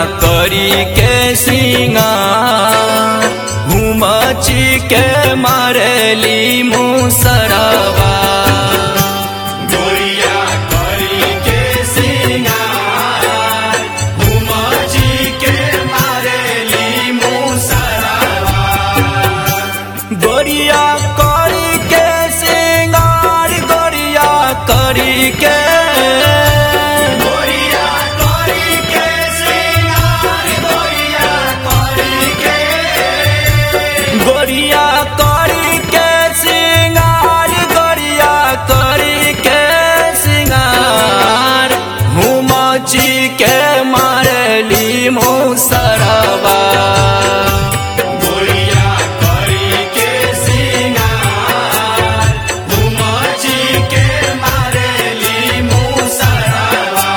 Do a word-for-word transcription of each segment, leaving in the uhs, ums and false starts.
करी के सिंगार घुमची के मारेली मुसरवा गोरिया करी के सिंगार घुमची के मारेली मुसरवा गोरिया करी के सिंगार गोरिया करी के गोरिया करी के सिंगार गोरिया करी के सिंगार घुमची के मारेली मुसरवा गोरिया करी के सिंगार घुमची के मारेली मुसरवा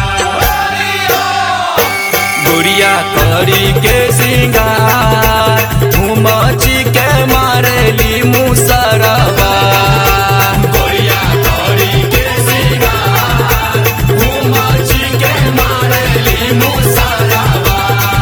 गोरिया करी के सिंगार घुमची के मारेली मुसरवा गोरिया करी के सिंगार घुमची के मारेली मुसरवा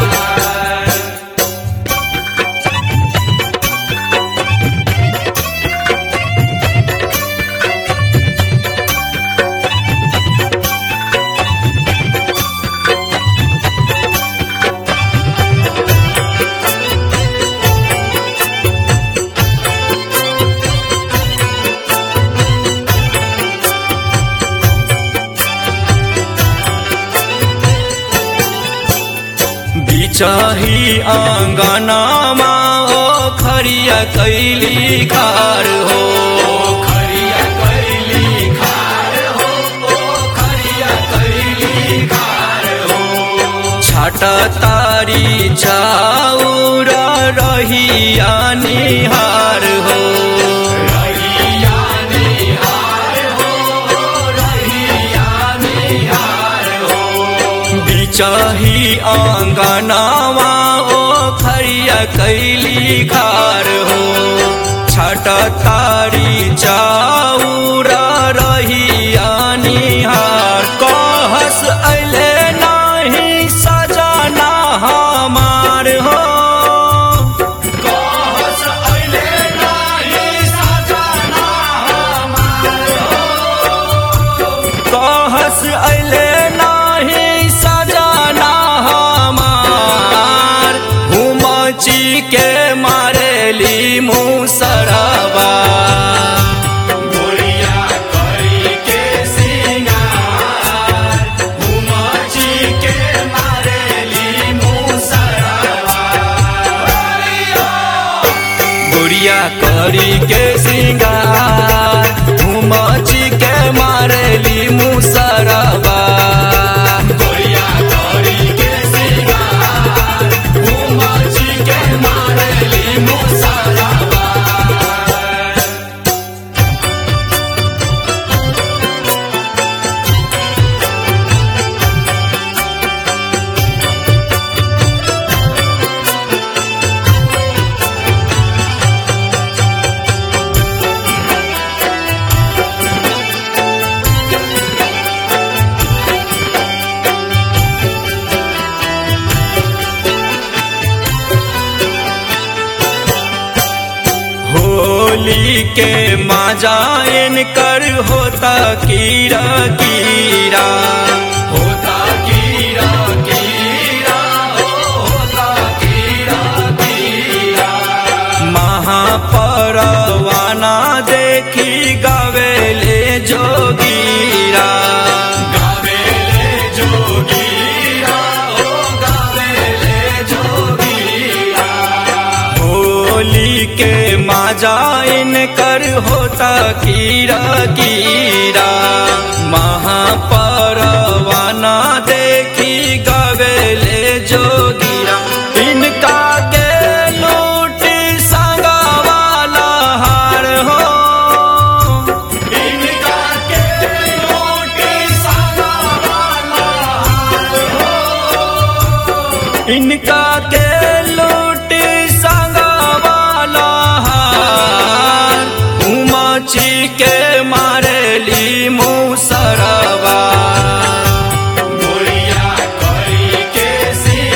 चाही आंगनामा ओ खरिया कैली खार हो खरिया कैली खार हो ओ खरिया कैली खार हो छाटा तारी चाउर रहिया निहार हो रहिया निहार हो रहिया निहार हो बिचाही आंगनावा ओ खरिया कैली खार हो छाटा तारी चाउर रहिया निहार कहस अले नाही सजना हमार हो कहस अले नाही सजना हमार हो कहस अले नाही सजना हमार घुमची के मारेली मुसरवा गोरिया करी के सिंगार घुमची के मारेली मुसरवा गोरिया करी के सिंगार घुमची के मारेली मुसरवा गोरिया करी के सिंगार घुमची के मारेली मुसरवा होली के मजायन कर होता कीरा कीरा होता कीरा कीरा हो होता कीरा कीरा महापरवाना देखी गावेले जोगीरा गावेले जोगीरा हो गावेले जोगीरा होली के मजाइन कर होता कीरा कीरा महापरवाना देखी गावेले जोगीरा इनका के लूटी संगवाला हार हो इनका के लूटी संगवाला हार हो इनका के लूटी संगवाला हार उमची के मारेली मुसरवा गोरिया करी के सी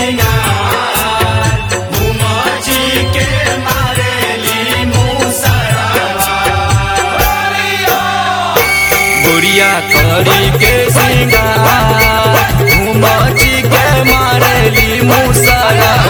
करी के सिंगार उमची के मारेली मुसला